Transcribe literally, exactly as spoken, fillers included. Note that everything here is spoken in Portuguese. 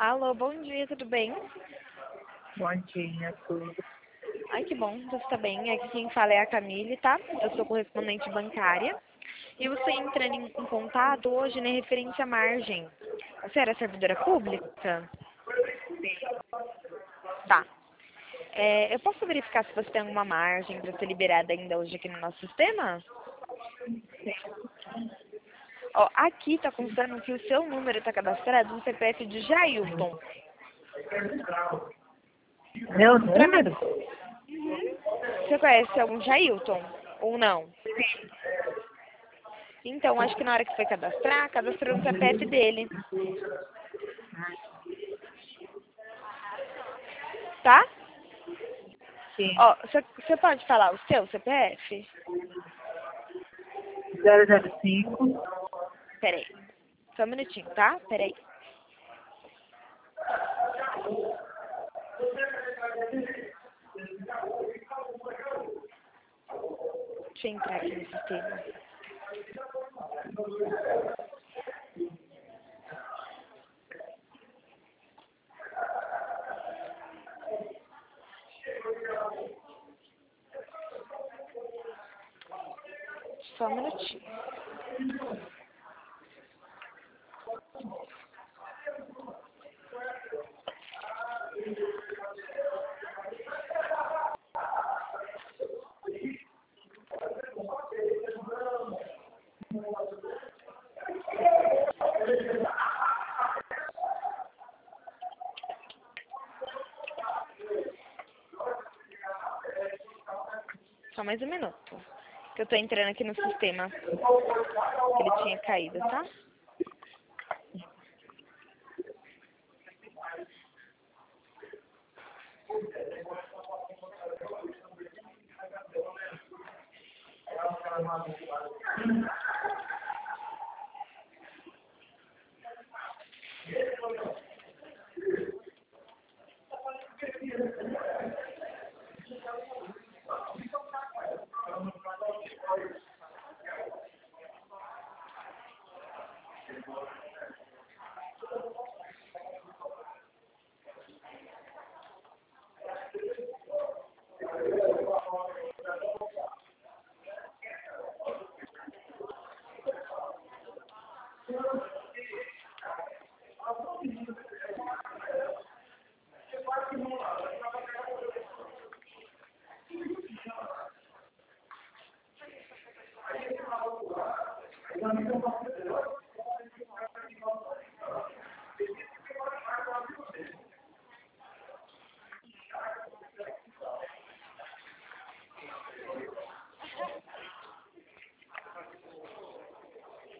Alô, bom dia, tudo bem? Bom dia, tudo. Ai, que bom, você está bem. Aqui quem fala é a Camille, tá? Eu sou correspondente bancária. E você entrando em, em contato hoje, né, referente à margem. Você era servidora pública? Tá. É, eu posso verificar se você tem alguma margem para ser liberada ainda hoje aqui no nosso sistema? Ó, aqui tá constando que o seu número está cadastrado no C P F de Jailton. Meu Pra mim, número? você conhece algum Jailton ou não? Então, acho que na hora que foi cadastrar, cadastrou no C P F dele. Tá? Sim. Ó, você pode falar o seu C P F? zero zero cinco. Peraí. Só um minutinho, tá? Peraí. Deixa eu entrar aqui no sistema. Só um minutinho. Só mais um minuto. Que eu tô entrando aqui no sistema. Que ele tinha caído, tá?